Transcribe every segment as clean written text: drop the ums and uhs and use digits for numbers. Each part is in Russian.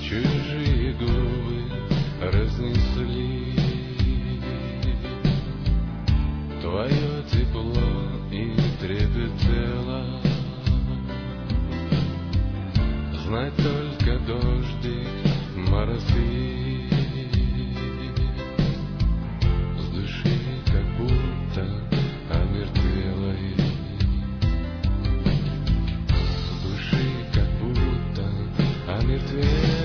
чужие губы разнесли твое тепло и трепет тела. Знать только дождик, морозы с души как будто омертвелой, с души как будто омертвелой.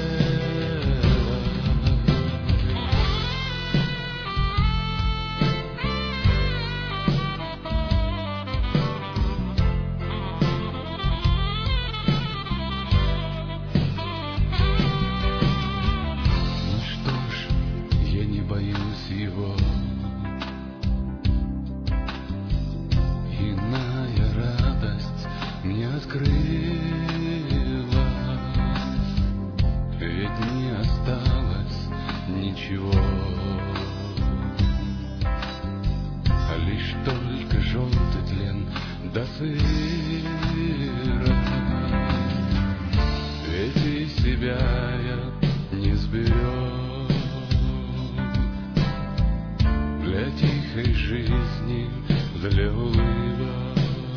Его иная радость мне открылась, ведь не осталось ничего, а лишь только желтый тлен до сыра. Ведь и себя я не сберег для тихой жизни, для улыбок.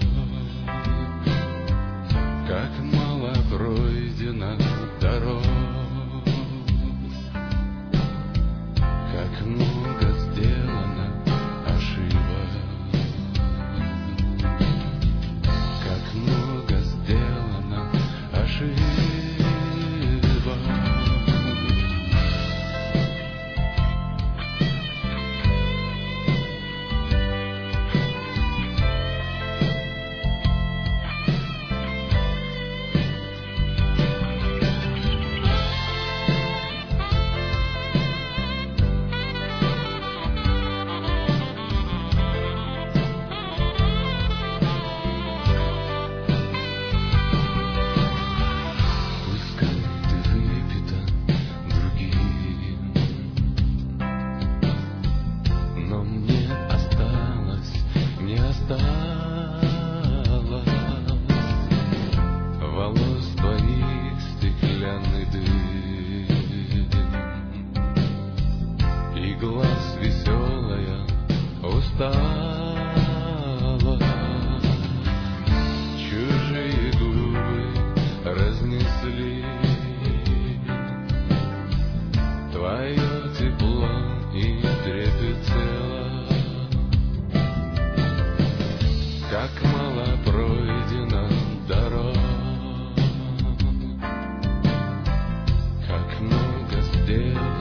Как мало пройдено дорог, как много сделано ошибок, как много сделано ошибок. Волос твоих стеклянный дым и глаз веселая усталость. Чужие губы разнесли твое тепло и трепет тела. Как мало пройдено дорог, как много сделано